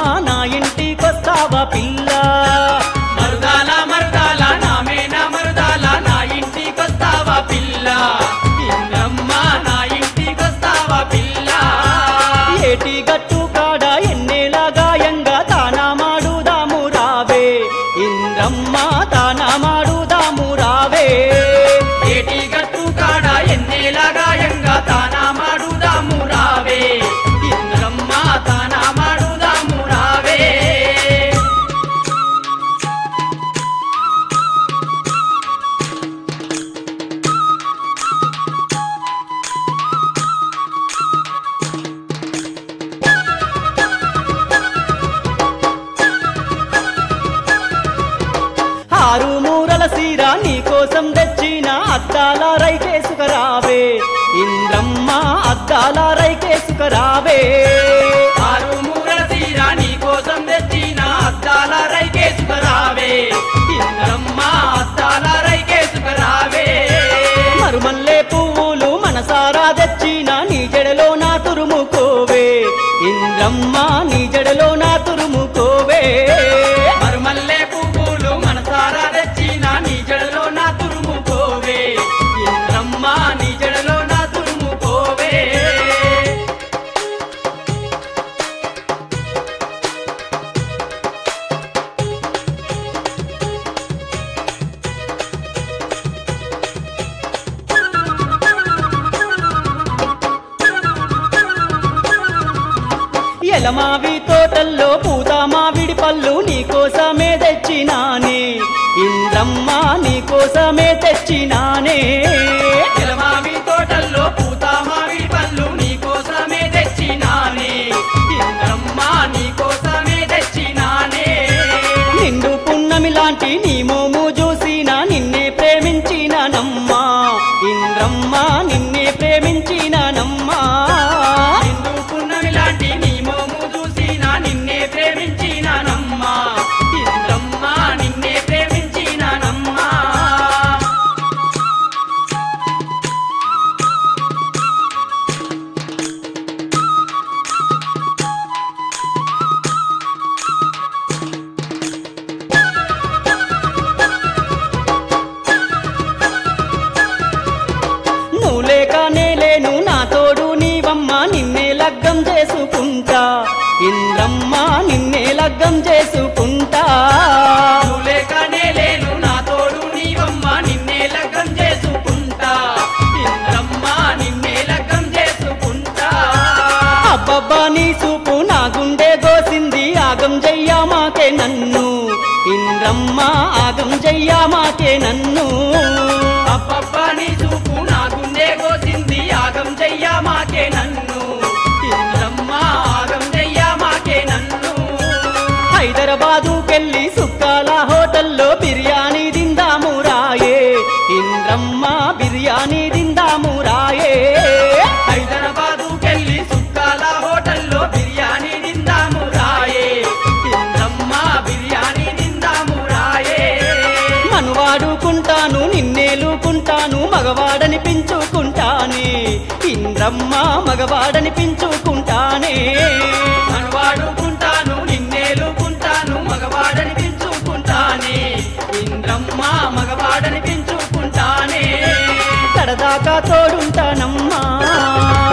నా ఇంటికొస్తావా పిల్ల మరుదాల మరుదాల నామేన మరుదాల నా ఇంటికొస్తావా పిల్ల ఇంద్రమ్మ నా ఇంటికొస్తావా పిల్ల ఏటి గట్టు కాడ ఎన్నేల గాయంగా తానా మాడుదాము రావే ఇంద్రమ్మ తానా మాడుదాము రావే ఏటి గట్టు కాడ ఎన్నేల గాయంగా తానా మాడుదాము రావే ఇంద్రమ్మ తానా మాడుదాము రావే ఆరు మూరల సీర నీకోసం తెచ్చిన అద్దాల రైకేసుకరావే ఇంద్రమ్మ అద్దాల రైకేసుకరావే ఆరు మూరల తీర నీకోసం తెచ్చిన అద్దాల రైకేసుకరావే ఇంద్రమ్మ అద్దాల రైకేసుకరావే మరుమల్లే పువ్వులు మనసారా తెచ్చిన నీ జడలో నా తురుముకోవే ఇంద్రమ్మ నీ జడలో నా తురుముకోవే మరుమల్లె పువ్వులు మనసారా తెచ్చిన నీ జడలో నా తురుముకోవే ఇంద్రమ్మ నీ జడలో నా తురుముకోవే ఎలమావి తోటల్లో పూత మావిడి పళ్ళు నీకోసమే తెచ్చినానే ఇంద్రమ్మ నీకోసమే తెచ్చినానే ఎలమావి తోటల్లో పూత మామిడి పళ్ళు నీకోసమే తెచ్చినానే ఇంద్రమ్మ నీకోసమే తెచ్చినానే నిండు పున్నమి లాంటి నీ మోము చూసిన నిన్నే ప్రేమించినానమ్మా ఇంద్రమ్మ నిన్నే ప్రేమించినానమ్మా నిండు పున్నమి లాంటి నీ మోము చూసిన నిన్నే ప్రేమించినానమ్మా ఇంద్రమ్మ నిన్నే ప్రేమించినానమ్మా నువ్వు లేక నేలేను నా తోడు నీవమ్మ నిన్నే లగ్గం చేసుకుంటా ఇంద్రమ్మ నిన్నే లగ్గం చేసుకుంటా నువ్వు లేకనే లేను నా తోడు నీవమ్మ నిన్నే లగ్గం చేసుకుంటా ఇంద్రమ్మ నిన్నే లగ్గం చేసుకుంటా అబ్బబ్బా నీ చూపు నా గుండె గోసింది ఆగం జయ్యా మాకే నన్ను ఇంద్రమ్మ ఆగం జయ్యా మాకే నన్ను అబ్బబ్బా నీ చూపు నా గుండె కోసింది ఆగం చెయ్యా మాకే నన్ను ఇంద్రమ్మ ఆగం చెయ్యా మాకే నన్ను హైదరాబాదుకెళ్ళి సుక్కాల హోటల్లో బిర్యానీ తిందాము రాయే ఇంద్రమ్మ బిర్యానీ తిందాము రాయే హైదరాబాదుకెళ్ళి సుక్కాల హోటల్లో బిర్యానీ తిందాము రాయే ఇంద్రమ్మ బిర్యానీ తిందాము రాయే మనువాడుకుంటాను నిన్నేలుకుంటాను మగవాడని పెంచుకుంటానే ఇంద్రమ్మ మగవాడని పెంచుకుంటానే మనవాడుకుంటాను నిన్నేలుకుంటాను మగవాడని పెంచుకుంటానే ఇంద్రమ్మ మగవాడని పెంచుకుంటానే కడదాకా తోడుంటానమ్మా